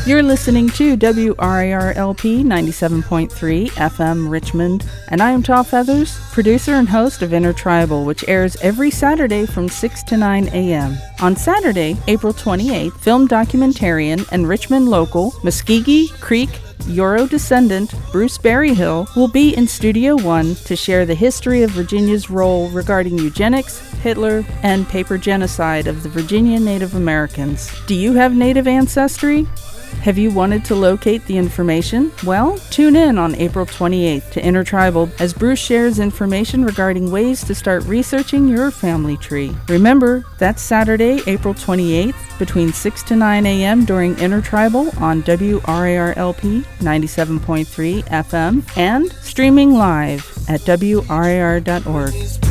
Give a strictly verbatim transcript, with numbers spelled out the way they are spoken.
You're listening to W R A R L P ninety-seven point three F M Richmond, and I am Tall Feathers, producer and host of Intertribal, which airs every Saturday from six to nine a.m. On Saturday, April twenty-eighth, film documentarian and Richmond local Muskegee Creek Euro descendant Bruce Berryhill will be in Studio One to share the history of Virginia's role regarding eugenics, Hitler, and paper genocide of the Virginia Native Americans. Do you have Native ancestry? Have you wanted to locate the information? Well, tune in on April twenty-eighth to Intertribal as Bruce shares information regarding ways to start researching your family tree. Remember, that's Saturday, April twenty-eighth, between six to nine a.m. during Intertribal on W R A R L P ninety-seven point three F M and streaming live at W R A R dot org.